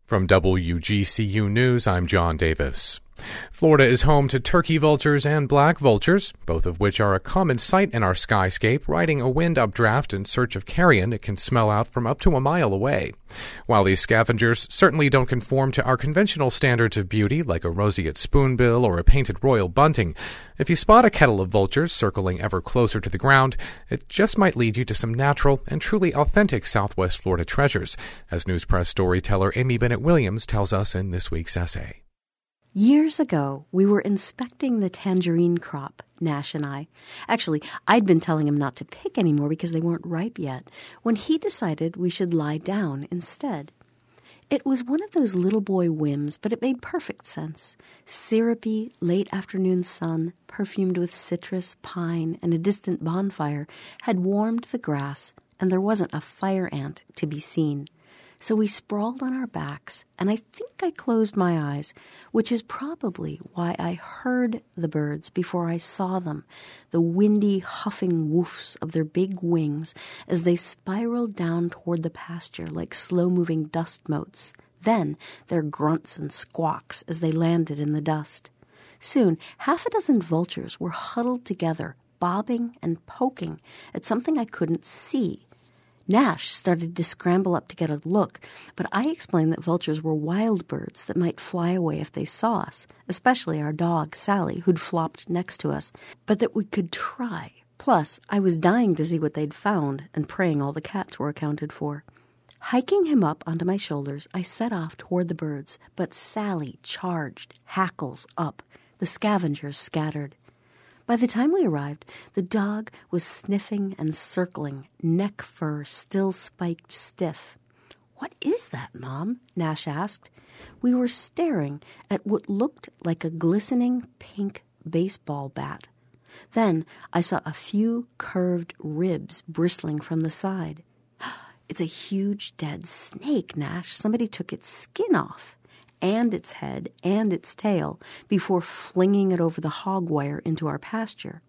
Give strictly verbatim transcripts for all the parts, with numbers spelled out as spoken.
From W G C U News, I'm John Davis. Florida is home to turkey vultures and black vultures, both of which are a common sight in our skyscape, riding a wind updraft in search of carrion it can smell out from up to a mile away. While these scavengers certainly don't conform to our conventional standards of beauty, like a roseate spoonbill or a painted royal bunting, if you spot a kettle of vultures circling ever closer to the ground, it just might lead you to some natural and truly authentic Southwest Florida treasures, as News Press storyteller Amy Bennett Williams tells us in this week's essay. Years ago, we were inspecting the tangerine crop, Nash and I. Actually, I'd been telling him not to pick anymore because they weren't ripe yet, when he decided we should lie down instead. It was one of those little boy whims, but it made perfect sense. Syrupy, late afternoon sun, perfumed with citrus, pine, and a distant bonfire, had warmed the grass, and there wasn't a fire ant to be seen. So we sprawled on our backs, and I think I closed my eyes, which is probably why I heard the birds before I saw them, the windy, huffing woofs of their big wings as they spiraled down toward the pasture like slow-moving dust motes, then their grunts and squawks as they landed in the dust. Soon, half a dozen vultures were huddled together, bobbing and poking at something I couldn't see. Nash started to scramble up to get a look, but I explained that vultures were wild birds that might fly away if they saw us, especially our dog, Sally, who'd flopped next to us, but that we could try. Plus, I was dying to see what they'd found and praying all the cats were accounted for. Hiking him up onto my shoulders, I set off toward the birds, but Sally charged, hackles up. The scavengers scattered. By the time we arrived, the dog was sniffing and circling, neck fur still spiked stiff. "What is that, Mom?" Nash asked. We were staring at what looked like a glistening pink baseball bat. Then I saw a few curved ribs bristling from the side. "It's a huge dead snake, Nash. Somebody took its skin off, and its head and its tail before flinging it over the hog wire into our pasture."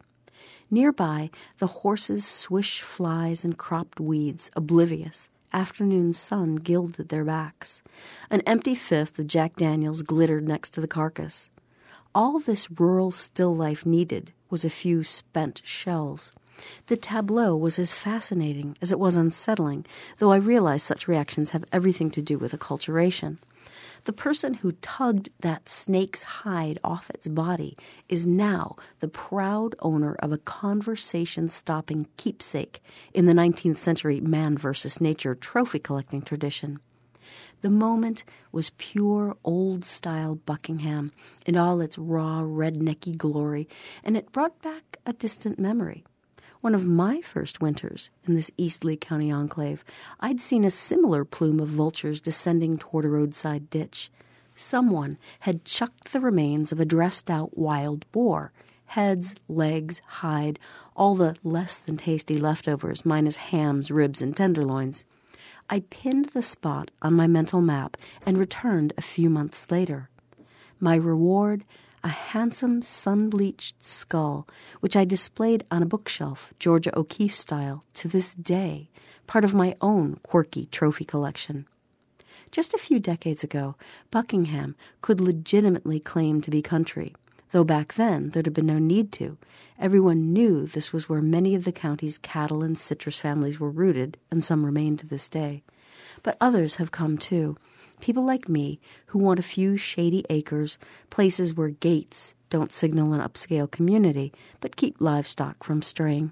Nearby, the horses swish flies and cropped weeds, oblivious. Afternoon sun gilded their backs. An empty fifth of Jack Daniels glittered next to the carcass. All this rural still life needed was a few spent shells. The tableau was as fascinating as it was unsettling, though I realize such reactions have everything to do with acculturation. The person who tugged that snake's hide off its body is now the proud owner of a conversation-stopping keepsake in the nineteenth century man versus nature trophy collecting tradition. The moment was pure old-style Buckingham in all its raw, rednecky glory, and it brought back a distant memory. One of my first winters in this East Lee County enclave, I'd seen a similar plume of vultures descending toward a roadside ditch. Someone had chucked the remains of a dressed-out wild boar, heads, legs, hide, all the less-than-tasty leftovers, minus hams, ribs, and tenderloins. I pinned the spot on my mental map and returned a few months later. My reward, a handsome sun-bleached skull, which I displayed on a bookshelf, Georgia O'Keeffe style, to this day, part of my own quirky trophy collection. Just a few decades ago, Buckingham could legitimately claim to be country, though back then there'd have been no need to. Everyone knew this was where many of the county's cattle and citrus families were rooted, and some remain to this day. But others have come too. People like me who want a few shady acres, places where gates don't signal an upscale community, but keep livestock from straying.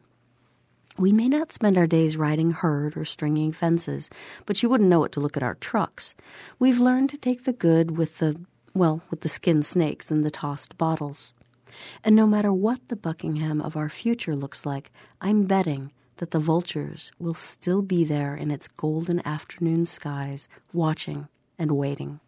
We may not spend our days riding herd or stringing fences, but you wouldn't know it to look at our trucks. We've learned to take the good with the, well, with the skinned snakes and the tossed bottles. And no matter what the Buckingham of our future looks like, I'm betting that the vultures will still be there in its golden afternoon skies, watching and waiting.